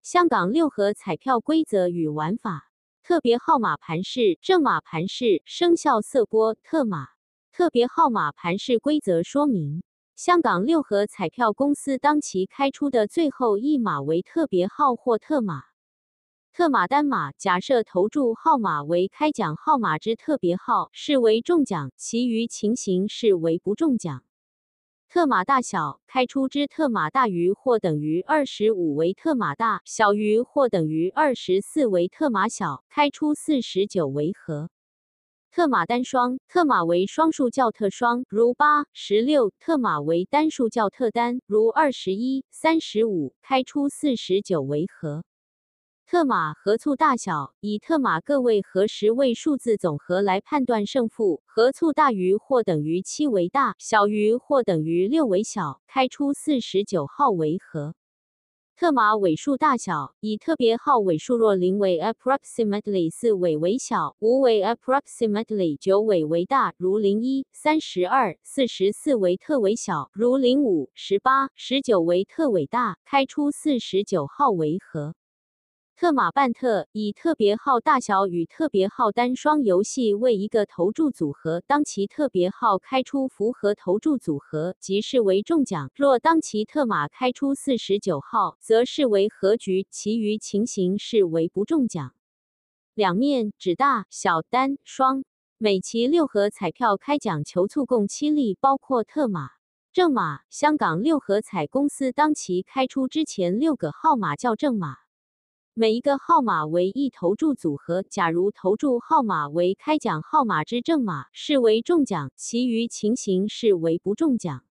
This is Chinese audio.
香港六合彩票规则与玩法。特别号码盘式、正码盘式、生效色波、特码。特别号码盘式规则说明：香港六合彩票公司当期开出的最后一码为特别号或特码。特码单码，假设投注号码为开奖号码之特别号，视为中奖，其余情形视为不中奖。特码大小，开出之特码大于或等于25为特码大，小于或等于24为特码小，开出49为和。特码单双，特码为双数较特双，如8、16；特码为单数较特单，如21、35，开出49为和。特码和簇大小，以特码个位和10位数字总和来判断胜负，和簇大于或等于7为大，小于或等于6为小，开出49号为和。特码尾数大小，以特别号尾数若0为 approximately 4尾为小，5为 approximately 9尾为大，如01、32、44为特为小，如05、18、19为特为大，开出49号为和。特码半特，以特别号大小与特别号单双游戏为一个投注组合，当其特别号开出符合投注组合，即视为中奖；若当其特码开出49号，则视为和局，其余情形视为不中奖。两面指大、小、单、双。每期六合彩票开奖求促共7例，包括特码、正码。香港六合彩公司当期开出之前6个号码叫正码。每一个号码为一投注组合，假如投注号码为开奖号码之正码，视为中奖，其余情形视为不中奖。